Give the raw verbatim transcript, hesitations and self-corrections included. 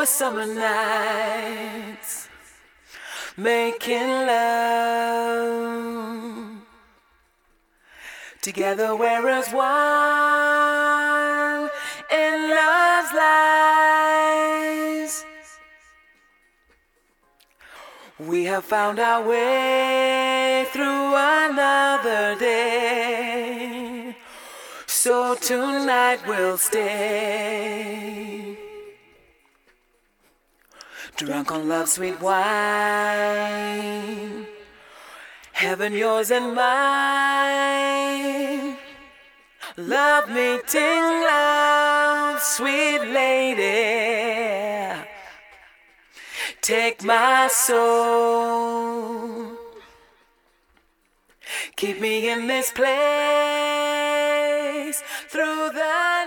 a summer night, making love together, we're as one in love's lies. We have found our way through another day, so tonight we'll stay, drunk on love's sweet wine, heaven yours and mine. Love meeting love, sweet lady, take my soul, keep me in this place through the